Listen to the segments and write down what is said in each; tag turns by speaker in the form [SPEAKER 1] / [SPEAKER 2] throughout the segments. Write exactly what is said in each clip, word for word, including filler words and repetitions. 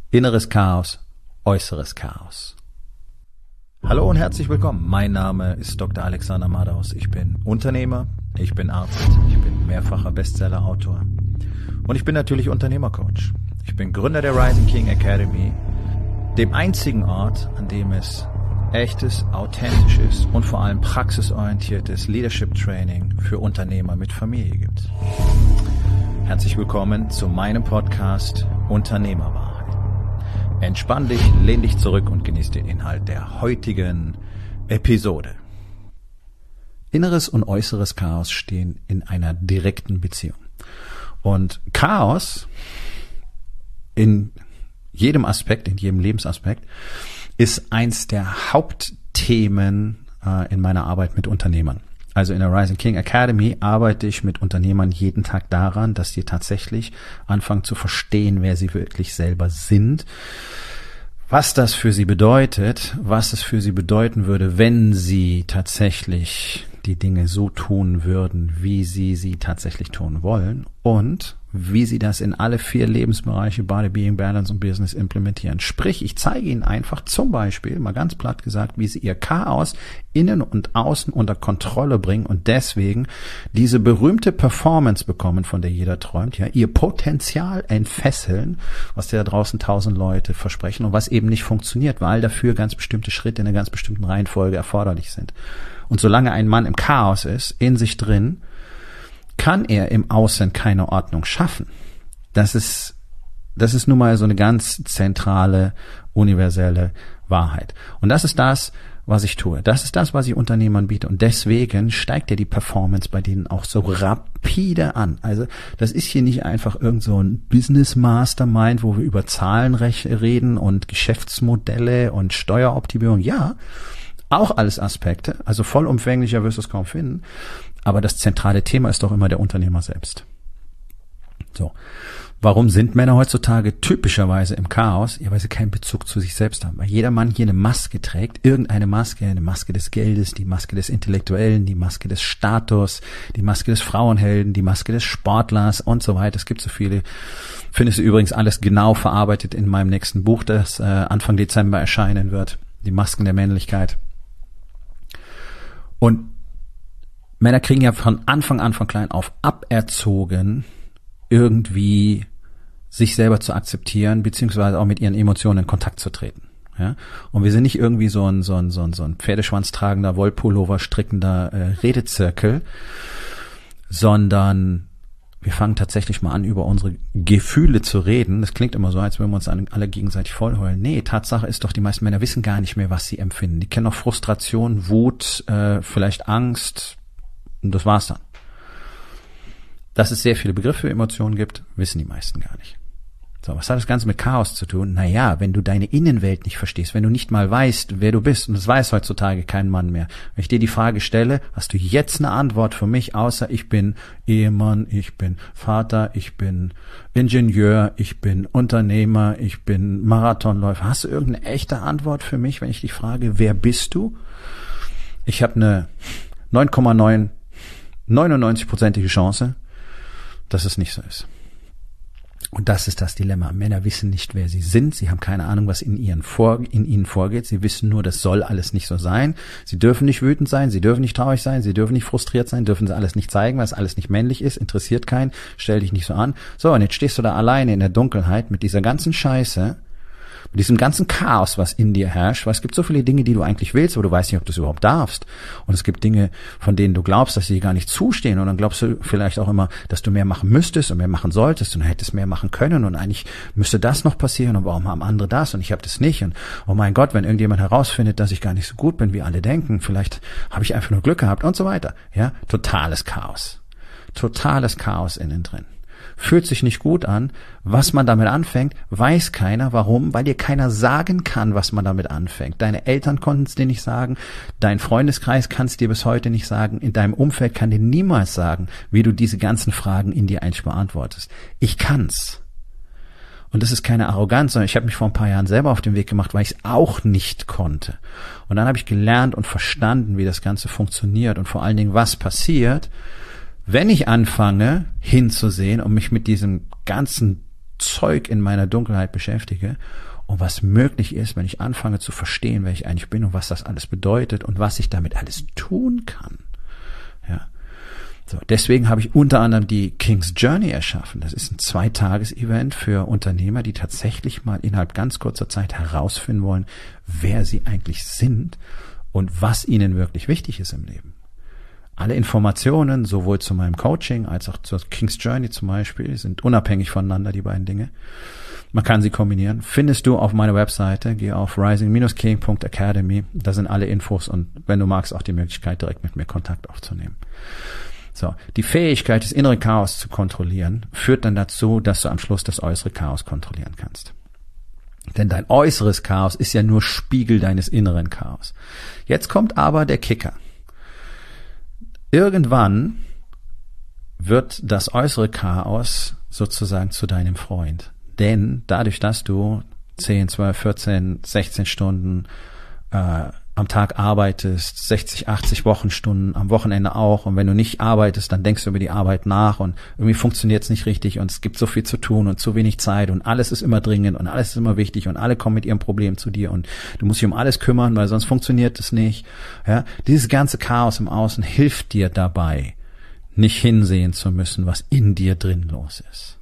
[SPEAKER 1] Inneres Chaos, äußeres Chaos. Hallo und herzlich willkommen. Mein Name ist Doktor Alexander Madaus. Ich bin Unternehmer, ich bin Arzt, ich bin mehrfacher Bestseller-Autor und ich bin natürlich Unternehmercoach. Ich bin Gründer der Rising King Academy, dem einzigen Ort, an dem es echtes, authentisches und vor allem praxisorientiertes Leadership Training für Unternehmer mit Familie gibt. Herzlich willkommen zu meinem Podcast Unternehmerwahrheit. Entspann dich, lehn dich zurück und genieß den Inhalt der heutigen Episode. Inneres und äußeres Chaos stehen in einer direkten Beziehung. Und Chaos in jedem Aspekt, in jedem Lebensaspekt, ist eins der Hauptthemen äh, in meiner Arbeit mit Unternehmern. Also in der Rising King Academy arbeite ich mit Unternehmern jeden Tag daran, dass sie tatsächlich anfangen zu verstehen, wer sie wirklich selber sind, was das für sie bedeutet, was es für sie bedeuten würde, wenn sie tatsächlich die Dinge so tun würden, wie sie sie tatsächlich tun wollen und wie sie das in alle vier Lebensbereiche Body, Being, Balance und Business implementieren. Sprich, ich zeige ihnen einfach zum Beispiel, mal ganz platt gesagt, wie sie ihr Chaos innen und außen unter Kontrolle bringen und deswegen diese berühmte Performance bekommen, von der jeder träumt, ja, ihr Potenzial entfesseln, was dir da draußen tausend Leute versprechen und was eben nicht funktioniert, weil dafür ganz bestimmte Schritte in einer ganz bestimmten Reihenfolge erforderlich sind. Und solange ein Mann im Chaos ist, in sich drin, kann er im Außen keine Ordnung schaffen. Das ist, das ist nun mal so eine ganz zentrale, universelle Wahrheit. Und das ist das, was ich tue. Das ist das, was ich Unternehmern biete. Und deswegen steigt ja die Performance bei denen auch so rapide an. Also das ist hier nicht einfach irgend so ein Business Mastermind, wo wir über Zahlen reden und Geschäftsmodelle und Steueroptimierung. Ja, auch alles Aspekte. Also vollumfänglicher wirst du es kaum finden. Aber das zentrale Thema ist doch immer der Unternehmer selbst. So. Warum sind Männer heutzutage typischerweise im Chaos? Ja, weil sie keinen Bezug zu sich selbst haben. Weil jeder Mann hier eine Maske trägt, irgendeine Maske, eine Maske des Geldes, die Maske des Intellektuellen, die Maske des Status, die Maske des Frauenhelden, die Maske des Sportlers und so weiter. Es gibt so viele. Findest du übrigens alles genau verarbeitet in meinem nächsten Buch, das äh, Anfang Dezember erscheinen wird. Die Masken der Männlichkeit. Und Männer kriegen ja von Anfang an, von klein auf, aberzogen, irgendwie sich selber zu akzeptieren, beziehungsweise auch mit ihren Emotionen in Kontakt zu treten. Ja? Und wir sind nicht irgendwie so ein, so ein, so ein, so ein Pferdeschwanz tragender, Wollpullover strickender äh, Redezirkel, sondern wir fangen tatsächlich mal an, über unsere Gefühle zu reden. Das klingt immer so, als würden wir uns alle gegenseitig vollheulen. Nee, Tatsache ist doch, die meisten Männer wissen gar nicht mehr, was sie empfinden. Die kennen auch Frustration, Wut, äh, vielleicht Angst, und das war's dann. Dass es sehr viele Begriffe für Emotionen gibt, wissen die meisten gar nicht. So, was hat das Ganze mit Chaos zu tun? Naja, wenn du deine Innenwelt nicht verstehst, wenn du nicht mal weißt, wer du bist, und das weiß heutzutage kein Mann mehr. Wenn ich dir die Frage stelle, hast du jetzt eine Antwort für mich, außer ich bin Ehemann, ich bin Vater, ich bin Ingenieur, ich bin Unternehmer, ich bin Marathonläufer. Hast du irgendeine echte Antwort für mich, wenn ich dich frage, wer bist du? Ich habe eine neun Komma neun neunundneunzig-prozentige Chance, dass es nicht so ist. Und das ist das Dilemma. Männer wissen nicht, wer sie sind. Sie haben keine Ahnung, was in, ihren vor, in ihnen vorgeht. Sie wissen nur, das soll alles nicht so sein. Sie dürfen nicht wütend sein, sie dürfen nicht traurig sein, sie dürfen nicht frustriert sein, dürfen sie alles nicht zeigen, weil es alles nicht männlich ist, interessiert keinen, stell dich nicht so an. So, und jetzt stehst du da alleine in der Dunkelheit mit dieser ganzen Scheiße, mit diesem ganzen Chaos, was in dir herrscht, weil es gibt so viele Dinge, die du eigentlich willst, aber du weißt nicht, ob du es überhaupt darfst. Und es gibt Dinge, von denen du glaubst, dass sie dir gar nicht zustehen. Und dann glaubst du vielleicht auch immer, dass du mehr machen müsstest und mehr machen solltest und du hättest mehr machen können. Und eigentlich müsste das noch passieren. Und warum haben andere das und ich habe das nicht? Und oh mein Gott, wenn irgendjemand herausfindet, dass ich gar nicht so gut bin, wie alle denken, vielleicht habe ich einfach nur Glück gehabt und so weiter. Ja, totales Chaos. Totales Chaos innen drin. Fühlt sich nicht gut an. Was man damit anfängt, weiß keiner. Warum? Weil dir keiner sagen kann, was man damit anfängt. Deine Eltern konnten es dir nicht sagen. Dein Freundeskreis kann es dir bis heute nicht sagen. In deinem Umfeld kann dir niemals sagen, wie du diese ganzen Fragen in dir eigentlich beantwortest. Ich kann's. Und das ist keine Arroganz, sondern ich habe mich vor ein paar Jahren selber auf den Weg gemacht, weil ich es auch nicht konnte. Und dann habe ich gelernt und verstanden, wie das Ganze funktioniert und vor allen Dingen, was passiert, wenn ich anfange hinzusehen und mich mit diesem ganzen Zeug in meiner Dunkelheit beschäftige und was möglich ist, wenn ich anfange zu verstehen, wer ich eigentlich bin und was das alles bedeutet und was ich damit alles tun kann. Ja. So, deswegen habe ich unter anderem die King's Journey erschaffen. Das ist ein Zweitages-Event für Unternehmer, die tatsächlich mal innerhalb ganz kurzer Zeit herausfinden wollen, wer sie eigentlich sind und was ihnen wirklich wichtig ist im Leben. Alle Informationen, sowohl zu meinem Coaching als auch zur King's Journey zum Beispiel, sind unabhängig voneinander, die beiden Dinge. Man kann sie kombinieren. Findest du auf meiner Webseite. Geh auf rising dash king dot academy. Da sind alle Infos und wenn du magst, auch die Möglichkeit, direkt mit mir Kontakt aufzunehmen. So, die Fähigkeit, das innere Chaos zu kontrollieren, führt dann dazu, dass du am Schluss das äußere Chaos kontrollieren kannst. Denn dein äußeres Chaos ist ja nur Spiegel deines inneren Chaos. Jetzt kommt aber der Kicker. Irgendwann wird das äußere Chaos sozusagen zu deinem Freund. Denn dadurch, dass du zehn, zwölf, vierzehn, sechzehn Stunden äh, am Tag arbeitest, sechzig, achtzig Wochenstunden, am Wochenende auch, und wenn du nicht arbeitest, dann denkst du über die Arbeit nach und irgendwie funktioniert es nicht richtig und es gibt so viel zu tun und zu wenig Zeit und alles ist immer dringend und alles ist immer wichtig und alle kommen mit ihrem Problem zu dir und du musst dich um alles kümmern, weil sonst funktioniert es nicht. Ja, dieses ganze Chaos im Außen hilft dir dabei, nicht hinsehen zu müssen, was in dir drin los ist.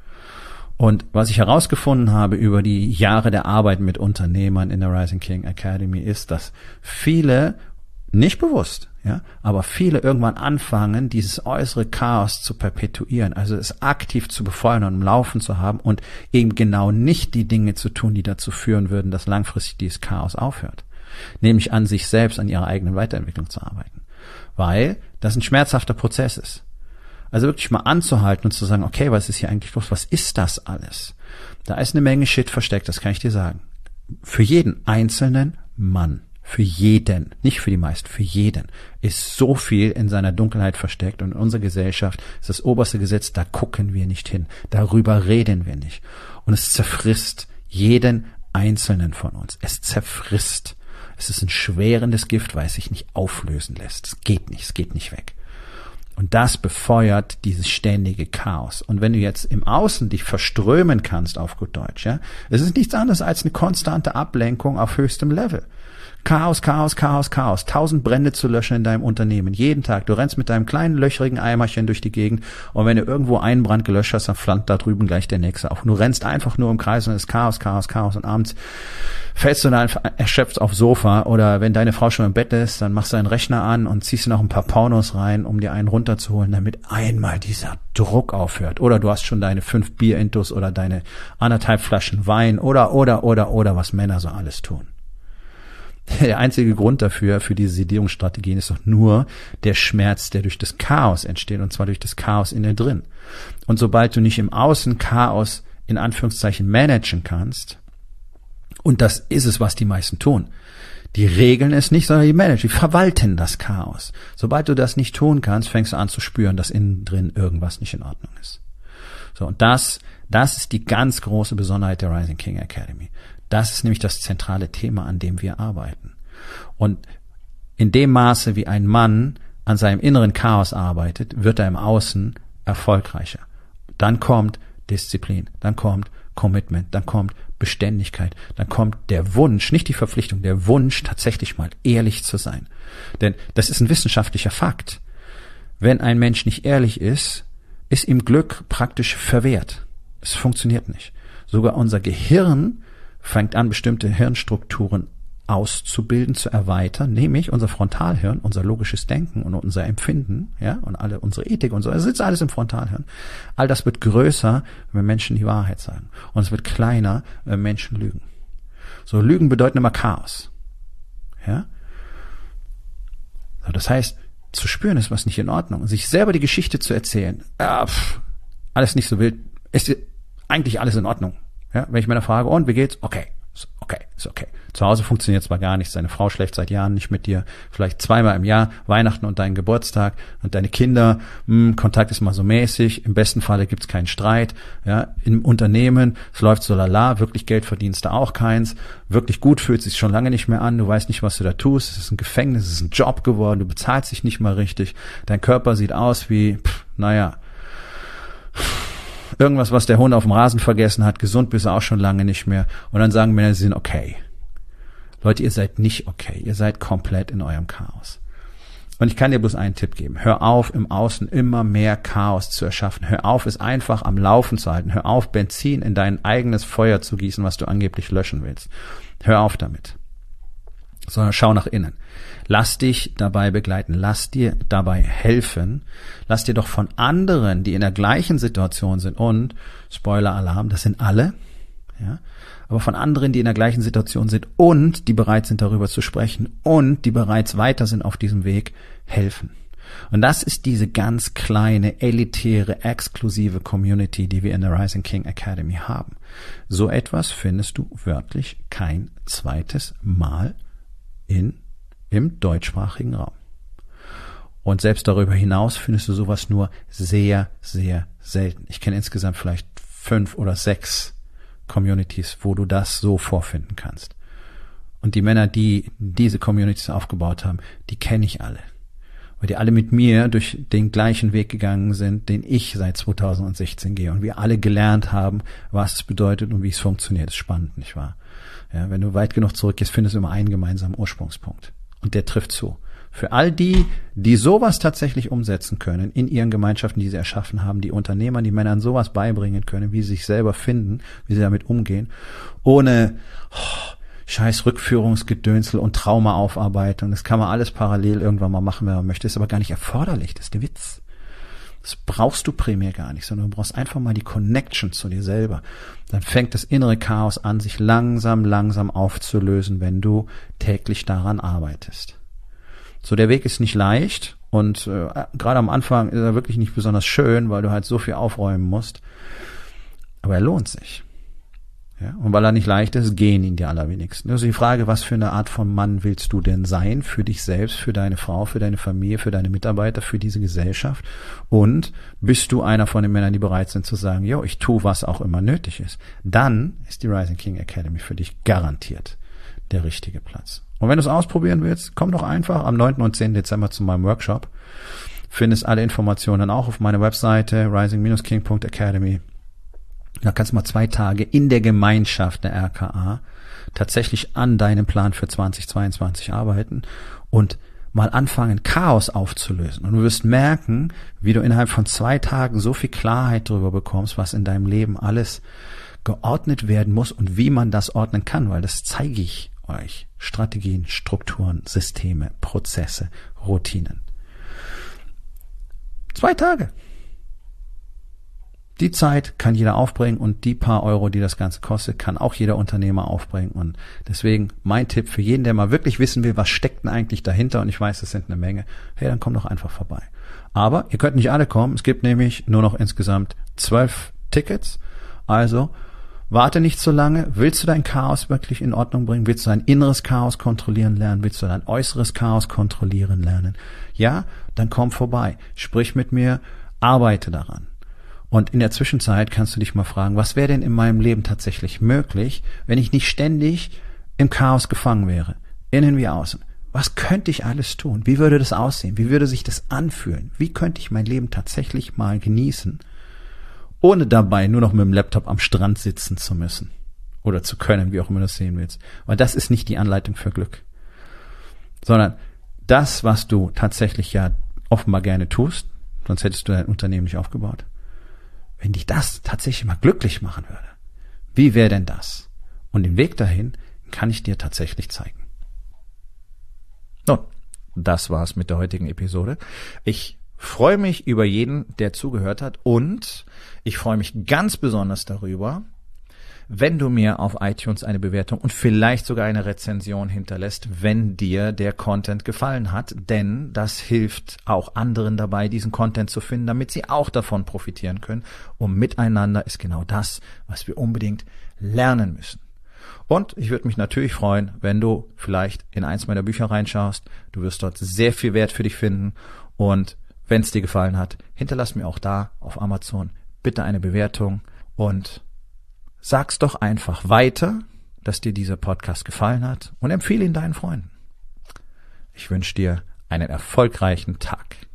[SPEAKER 1] Und was ich herausgefunden habe über die Jahre der Arbeit mit Unternehmern in der Rising King Academy ist, dass viele, nicht bewusst, ja, aber viele irgendwann anfangen, dieses äußere Chaos zu perpetuieren, also es aktiv zu befeuern und im Laufen zu haben und eben genau nicht die Dinge zu tun, die dazu führen würden, dass langfristig dieses Chaos aufhört. Nämlich an sich selbst, an ihrer eigenen Weiterentwicklung zu arbeiten. Weil das ein schmerzhafter Prozess ist. Also wirklich mal anzuhalten und zu sagen, okay, was ist hier eigentlich los? Was ist das alles? Da ist eine Menge Shit versteckt, das kann ich dir sagen. Für jeden einzelnen Mann, für jeden, nicht für die meisten, für jeden ist so viel in seiner Dunkelheit versteckt und in unserer Gesellschaft ist das oberste Gesetz, da gucken wir nicht hin, darüber reden wir nicht. Und es zerfrisst jeden einzelnen von uns. Es zerfrisst. Es ist ein schwerendes Gift, weil es sich nicht auflösen lässt. Es geht nicht, es geht nicht weg. Und das befeuert dieses ständige Chaos. Und wenn du jetzt im Außen dich verströmen kannst, auf gut Deutsch, ja, es ist nichts anderes als eine konstante Ablenkung auf höchstem Level. Chaos, Chaos, Chaos, Chaos. Tausend Brände zu löschen in deinem Unternehmen. Jeden Tag. Du rennst mit deinem kleinen löchrigen Eimerchen durch die Gegend und wenn du irgendwo einen Brand gelöscht hast, dann flammt da drüben gleich der nächste auf. Und du rennst einfach nur im Kreis und es ist Chaos, Chaos, Chaos und abends fällst du dann erschöpft aufs Sofa oder wenn deine Frau schon im Bett ist, dann machst du deinen Rechner an und ziehst noch ein paar Pornos rein, um dir einen runterzuholen, damit einmal dieser Druck aufhört. Oder du hast schon deine fünf Bierintus oder deine anderthalb Flaschen Wein oder, oder, oder, oder, was Männer so alles tun. Der einzige Grund dafür, für diese Sedierungsstrategien, ist doch nur der Schmerz, der durch das Chaos entsteht, und zwar durch das Chaos in dir drin. Und sobald du nicht im Außen Chaos in Anführungszeichen managen kannst, und das ist es, was die meisten tun, die regeln es nicht, sondern die managen, die verwalten das Chaos. Sobald du das nicht tun kannst, fängst du an zu spüren, dass innen drin irgendwas nicht in Ordnung ist. So, und das, das ist die ganz große Besonderheit der Rising King Academy. Das ist nämlich das zentrale Thema, an dem wir arbeiten. Und in dem Maße, wie ein Mann an seinem inneren Chaos arbeitet, wird er im Außen erfolgreicher. Dann kommt Disziplin, dann kommt Commitment, dann kommt Beständigkeit, dann kommt der Wunsch, nicht die Verpflichtung, der Wunsch, tatsächlich mal ehrlich zu sein. Denn das ist ein wissenschaftlicher Fakt. Wenn ein Mensch nicht ehrlich ist, ist ihm Glück praktisch verwehrt. Es funktioniert nicht. Sogar unser Gehirn fängt an, bestimmte Hirnstrukturen auszubilden, zu erweitern, nämlich unser Frontalhirn, unser logisches Denken und unser Empfinden, ja, und alle unsere Ethik und so, das sitzt alles im Frontalhirn. All das wird größer, wenn Menschen die Wahrheit sagen. Und es wird kleiner, wenn Menschen lügen. So, Lügen bedeuten immer Chaos. Ja? So, das heißt, zu spüren ist was nicht in Ordnung. Und sich selber die Geschichte zu erzählen, ah, pff, alles nicht so wild, ist eigentlich alles in Ordnung. Ja, wenn ich meine frage, und wie geht's? Okay, ist okay, ist okay. Zu Hause funktioniert zwar gar nichts, deine Frau schläft seit Jahren nicht mit dir, vielleicht zweimal im Jahr, Weihnachten und deinen Geburtstag und deine Kinder, mh, Kontakt ist mal so mäßig, im besten Falle gibt's keinen Streit, ja, im Unternehmen, es läuft so lala, wirklich Geld verdienst du auch keins, wirklich gut fühlt sich schon lange nicht mehr an, du weißt nicht, was du da tust, es ist ein Gefängnis, es ist ein Job geworden, du bezahlst dich nicht mal richtig, dein Körper sieht aus wie, pff, naja, irgendwas, was der Hund auf dem Rasen vergessen hat, gesund bist du auch schon lange nicht mehr. Und dann sagen Männer, sie sind okay. Leute, ihr seid nicht okay. Ihr seid komplett in eurem Chaos. Und ich kann dir bloß einen Tipp geben. Hör auf, im Außen immer mehr Chaos zu erschaffen. Hör auf, es einfach am Laufen zu halten. Hör auf, Benzin in dein eigenes Feuer zu gießen, was du angeblich löschen willst. Hör auf damit. Sondern schau nach innen. Lass dich dabei begleiten. Lass dir dabei helfen. Lass dir doch von anderen, die in der gleichen Situation sind und, Spoiler-Alarm, das sind alle, ja, aber von anderen, die in der gleichen Situation sind und die bereit sind, darüber zu sprechen und die bereits weiter sind auf diesem Weg, helfen. Und das ist diese ganz kleine, elitäre, exklusive Community, die wir in der Rising King Academy haben. So etwas findest du wörtlich kein zweites Mal in, im deutschsprachigen Raum. Und selbst darüber hinaus findest du sowas nur sehr, sehr selten. Ich kenne insgesamt vielleicht fünf oder sechs Communities, wo du das so vorfinden kannst. Und die Männer, die diese Communities aufgebaut haben, die kenne ich alle. Weil die alle mit mir durch den gleichen Weg gegangen sind, den ich seit zweitausendsechzehn gehe. Und wir alle gelernt haben, was es bedeutet und wie es funktioniert. Das ist spannend, nicht wahr? Ja, wenn du weit genug zurückgehst, findest du immer einen gemeinsamen Ursprungspunkt. Und der trifft zu. Für all die, die sowas tatsächlich umsetzen können in ihren Gemeinschaften, die sie erschaffen haben, die Unternehmern, die Männern sowas beibringen können, wie sie sich selber finden, wie sie damit umgehen, ohne oh, scheiß Rückführungsgedönsel und Traumaaufarbeitung. Das kann man alles parallel irgendwann mal machen, wenn man möchte. Das ist aber gar nicht erforderlich. Das ist der Witz. Das brauchst du primär gar nicht, sondern du brauchst einfach mal die Connection zu dir selber. Dann fängt das innere Chaos an, sich langsam, langsam aufzulösen, wenn du täglich daran arbeitest. So, der Weg ist nicht leicht und äh, gerade am Anfang ist er wirklich nicht besonders schön, weil du halt so viel aufräumen musst. Aber er lohnt sich. Ja, und weil er nicht leicht ist, gehen ihn die allerwenigsten. Also die Frage, was für eine Art von Mann willst du denn sein? Für dich selbst, für deine Frau, für deine Familie, für deine Mitarbeiter, für diese Gesellschaft? Und bist du einer von den Männern, die bereit sind zu sagen, jo, ich tue, was auch immer nötig ist? Dann ist die Rising King Academy für dich garantiert der richtige Platz. Und wenn du es ausprobieren willst, komm doch einfach am neunten und zehnten Dezember zu meinem Workshop. Findest alle Informationen dann auch auf meiner Webseite rising dash king punkt academy. Da kannst du mal zwei Tage in der Gemeinschaft der R K A tatsächlich an deinem Plan für zweitausendzweiundzwanzig arbeiten und mal anfangen, Chaos aufzulösen. Und du wirst merken, wie du innerhalb von zwei Tagen so viel Klarheit darüber bekommst, was in deinem Leben alles geordnet werden muss und wie man das ordnen kann, weil das zeige ich euch. Strategien, Strukturen, Systeme, Prozesse, Routinen. Zwei Tage. Die Zeit kann jeder aufbringen und die paar Euro, die das Ganze kostet, kann auch jeder Unternehmer aufbringen. Und deswegen mein Tipp für jeden, der mal wirklich wissen will, was steckt denn eigentlich dahinter, und ich weiß, es sind eine Menge, hey, dann komm doch einfach vorbei. Aber ihr könnt nicht alle kommen. Es gibt nämlich nur noch insgesamt zwölf Tickets. Also warte nicht so lange. Willst du dein Chaos wirklich in Ordnung bringen? Willst du dein inneres Chaos kontrollieren lernen? Willst du dein äußeres Chaos kontrollieren lernen? Ja, dann komm vorbei. Sprich mit mir, arbeite daran. Und in der Zwischenzeit kannst du dich mal fragen, was wäre denn in meinem Leben tatsächlich möglich, wenn ich nicht ständig im Chaos gefangen wäre? Innen wie außen. Was könnte ich alles tun? Wie würde das aussehen? Wie würde sich das anfühlen? Wie könnte ich mein Leben tatsächlich mal genießen, ohne dabei nur noch mit dem Laptop am Strand sitzen zu müssen oder zu können, wie auch immer du das sehen willst. Weil das ist nicht die Anleitung für Glück, sondern das, was du tatsächlich ja offenbar gerne tust, sonst hättest du dein Unternehmen nicht aufgebaut. Wenn dich das tatsächlich mal glücklich machen würde, wie wäre denn das? Und den Weg dahin kann ich dir tatsächlich zeigen. Nun, das war's mit der heutigen Episode. Ich freue mich über jeden, der zugehört hat, und ich freue mich ganz besonders darüber, wenn du mir auf iTunes eine Bewertung und vielleicht sogar eine Rezension hinterlässt, wenn dir der Content gefallen hat, denn das hilft auch anderen dabei, diesen Content zu finden, damit sie auch davon profitieren können. Und miteinander ist genau das, was wir unbedingt lernen müssen. Und ich würde mich natürlich freuen, wenn du vielleicht in eins meiner Bücher reinschaust. Du wirst dort sehr viel Wert für dich finden, und wenn es dir gefallen hat, hinterlass mir auch da auf Amazon bitte eine Bewertung und sag's doch einfach weiter, dass dir dieser Podcast gefallen hat, und empfehle ihn deinen Freunden. Ich wünsche dir einen erfolgreichen Tag.